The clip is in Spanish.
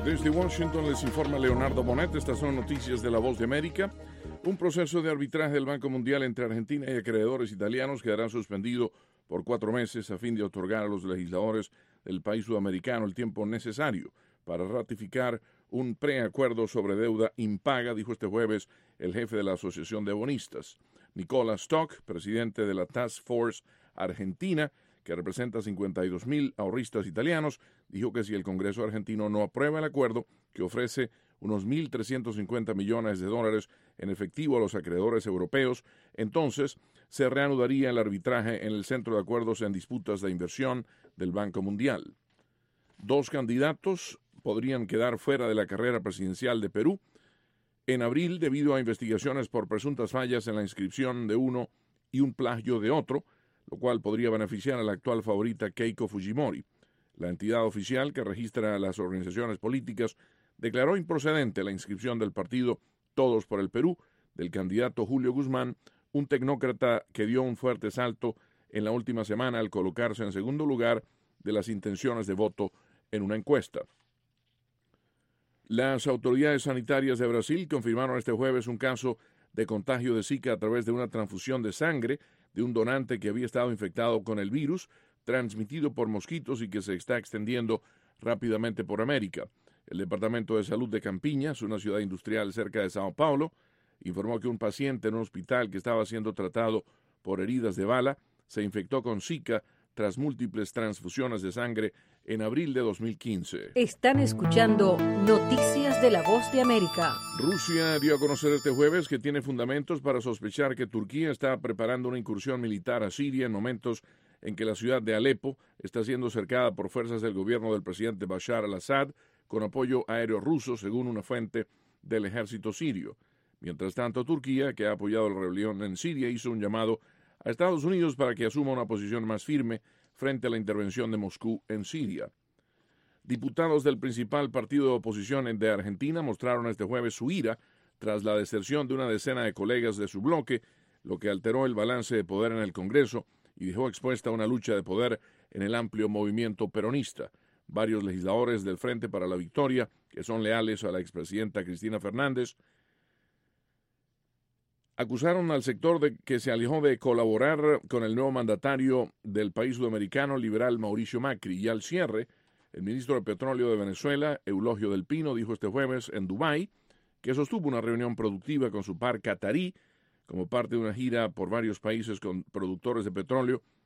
Desde Washington les informa Leonardo Bonet. Estas son noticias de La Voz de América. Un proceso de arbitraje del Banco Mundial entre Argentina y acreedores italianos quedará suspendido por 4 meses a fin de otorgar a los legisladores del país sudamericano el tiempo necesario para ratificar un preacuerdo sobre deuda impaga, dijo este jueves el jefe de la Asociación de Bonistas. Nicola Stock, presidente de la Task Force Argentina, que representa 52,000 ahorristas italianos, dijo que si el Congreso argentino no aprueba el acuerdo, que ofrece unos 1.350 millones de dólares en efectivo a los acreedores europeos, entonces se reanudaría el arbitraje en el Centro de Acuerdos en Disputas de Inversión del Banco Mundial. 2 candidatos podrían quedar fuera de la carrera presidencial de Perú en abril debido a investigaciones por presuntas fallas en la inscripción de uno y un plagio de otro, lo cual podría beneficiar a la actual favorita Keiko Fujimori. La entidad oficial que registra las organizaciones políticas declaró improcedente la inscripción del partido Todos por el Perú del candidato Julio Guzmán, un tecnócrata que dio un fuerte salto en la última semana al colocarse en segundo lugar de las intenciones de voto en una encuesta. Las autoridades sanitarias de Brasil confirmaron este jueves un caso de contagio de Zika a través de una transfusión de sangre de un donante que había estado infectado con el virus, transmitido por mosquitos y que se está extendiendo rápidamente por América. El Departamento de Salud de Campiñas, una ciudad industrial cerca de Sao Paulo, informó que un paciente en un hospital que estaba siendo tratado por heridas de bala se infectó con Zika tras múltiples transfusiones de sangre en abril de 2015. Están escuchando Noticias de la Voz de América. Rusia dio a conocer este jueves que tiene fundamentos para sospechar que Turquía está preparando una incursión militar a Siria en momentos en que la ciudad de Alepo está siendo cercada por fuerzas del gobierno del presidente Bashar al-Assad con apoyo aéreo ruso, según una fuente del ejército sirio. Mientras tanto, Turquía, que ha apoyado la rebelión en Siria, hizo un llamado a Estados Unidos para que asuma una posición más firme frente a la intervención de Moscú en Siria. Diputados del principal partido de oposición de Argentina mostraron este jueves su ira tras la deserción de una decena de colegas de su bloque, lo que alteró el balance de poder en el Congreso y dejó expuesta una lucha de poder en el amplio movimiento peronista. Varios legisladores del Frente para la Victoria, que son leales a la expresidenta Cristina Fernández, acusaron al sector de que se alejó de colaborar con el nuevo mandatario del país sudamericano liberal Mauricio Macri. Y al cierre, el ministro de Petróleo de Venezuela, Eulogio del Pino, dijo este jueves en Dubái que sostuvo una reunión productiva con su par catarí como parte de una gira por varios países con productores de petróleo